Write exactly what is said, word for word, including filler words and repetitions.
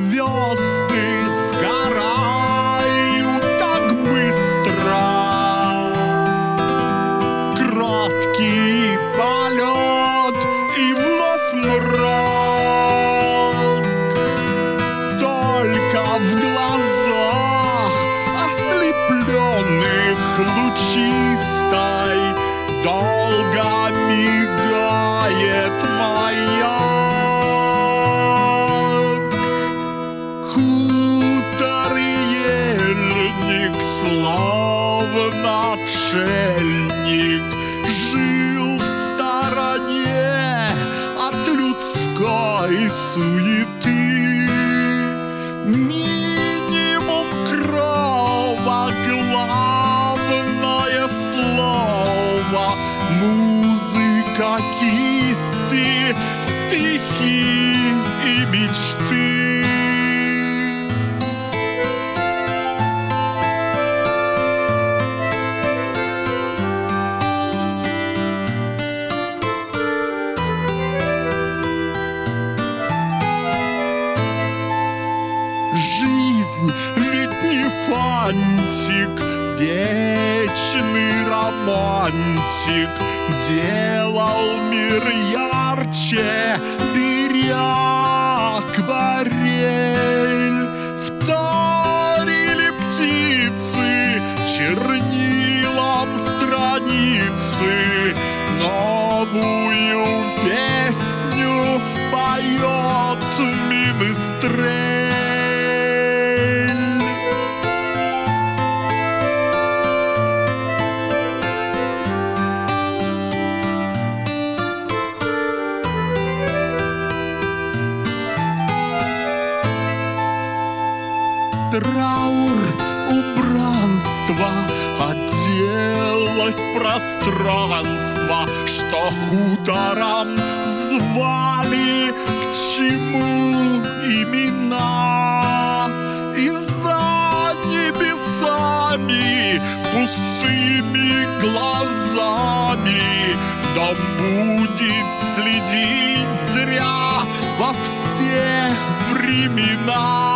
звезды сгорают так быстро. Краткий полет и вновь мрак. Только в глазах, ослепленных лучистой, долго мигает маяк. Хутор и ельник, словно отшельник, жил в стороне от людской суеты. Минимум крова, главное слово, музыка кисти, стихи и мечты. Жизнь ведь не фантик, вечный романтик, делал мир ярче, беря акварель. Вторили птицы чернилам страницы, новую песню поет Министрель. Траур, убранство, оделось пространство, что хутором звали, к чему имена. И за небесами, пустыми глазами, дом будет следить зря во все времена.